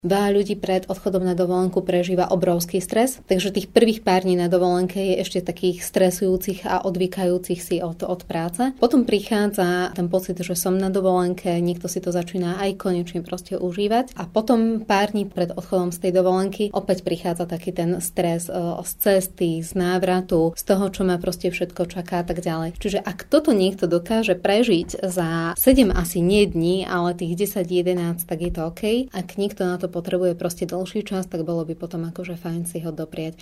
Veľa ľudí pred odchodom na dovolenku prežíva obrovský stres, takže tých prvých pár dní na dovolenke je ešte takých stresujúcich a odvykajúcich si od práce. Potom prichádza ten pocit, že som na dovolenke, niekto si to začína aj konečne proste užívať a potom pár dní pred odchodom z tej dovolenky opäť prichádza taký ten stres z cesty, z návratu, z toho, čo ma proste všetko čaká a tak ďalej. Čiže ak toto niekto dokáže prežiť za 7 asi nie dní, ale tých 10-11, tak je to OK. Ak niekto na to potrebuje proste dlhší čas, tak bolo by potom akože fajn si ho doprieť.